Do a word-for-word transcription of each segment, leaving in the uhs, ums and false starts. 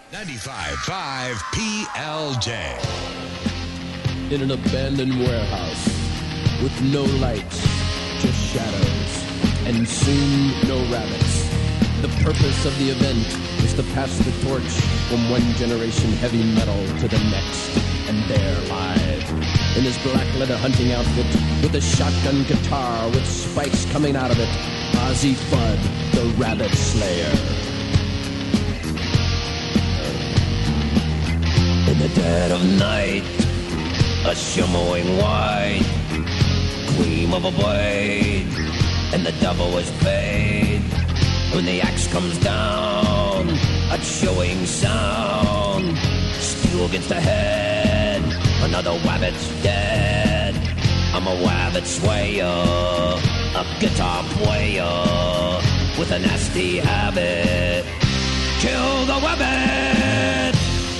ninety-five point five P L J. In an abandoned warehouse with no lights, just shadows, and soon no rabbits. The purpose of the event is to pass the torch from one generation heavy metal to the next, and there live, in his black leather hunting outfit, with a shotgun guitar with spikes coming out of it, Ozzy Fudd, the Rabbit Slayer. In the dead of night, a shimmering white gleam of a blade, and the devil is paid. When the axe comes down, a chilling sound, steel against the head, another rabbit's dead. I'm a rabbit slayer, a guitar player, with a nasty habit. Kill the rabbit!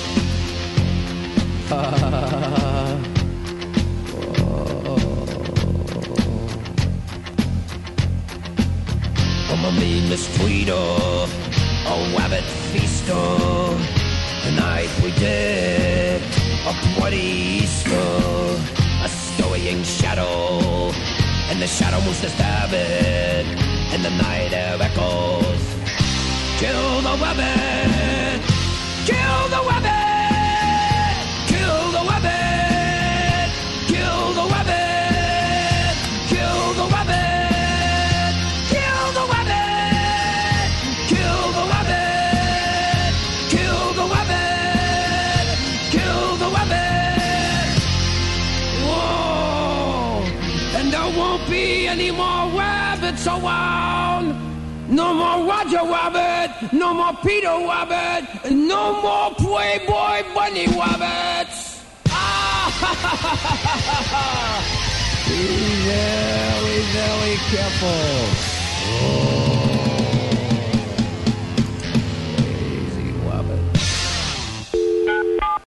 I'm a mean mistreater, a rabbit feaster. Tonight we did a bloody Easter, a scurrying shadow, and the shadow moves to stab it, and the night air echoes. Kill the rabbit! Kill the rabbit! Kill the rabbit! Kill the rabbit! Kill the rabbit! Kill the rabbit! Kill the rabbit! Kill the rabbit! Kill the rabbit! Whoa! And there won't be any more rabbits around! No more Roger Rabbit, no more Peter Rabbit, and no more Playboy Bunny Rabbits. Ah, ha, ha, ha, ha, ha, ha. Be very, very careful. Oh.